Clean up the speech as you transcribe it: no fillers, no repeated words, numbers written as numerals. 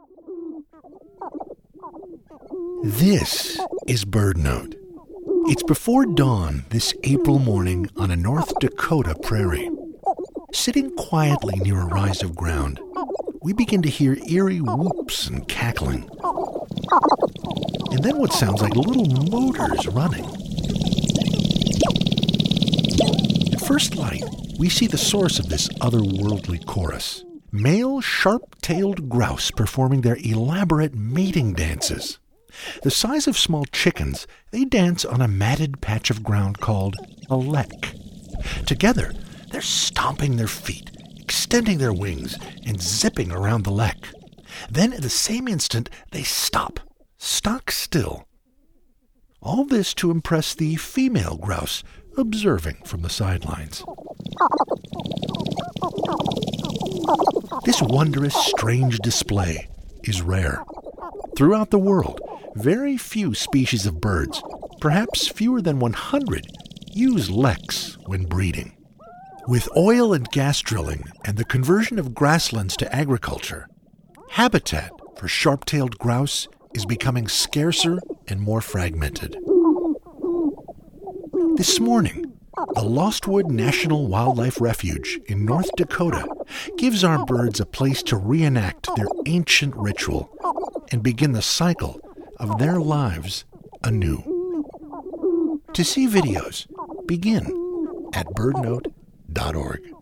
This is BirdNote. It's before dawn this April morning on a North Dakota prairie. Sitting quietly near a rise of ground, we begin to hear eerie whoops and cackling. And then what sounds like little motors running. At first light, we see the source of this otherworldly chorus. Male sharp-tailed grouse performing their elaborate mating dances. The size of small chickens, they dance on a matted patch of ground called a lek. Together, they're stomping their feet, extending their wings, and zipping around the lek. Then at the same instant, they stop, stock still. All this to impress the female grouse, observing from the sidelines. This wondrous, strange display is rare. Throughout the world, very few species of birds, perhaps fewer than 100, use leks when breeding. With oil and gas drilling and the conversion of grasslands to agriculture, habitat for sharp-tailed grouse is becoming scarcer and more fragmented. This morning, the Lostwood National Wildlife Refuge in North Dakota gives our birds a place to reenact their ancient ritual and begin the cycle of their lives anew. To see videos, begin at birdnote.org.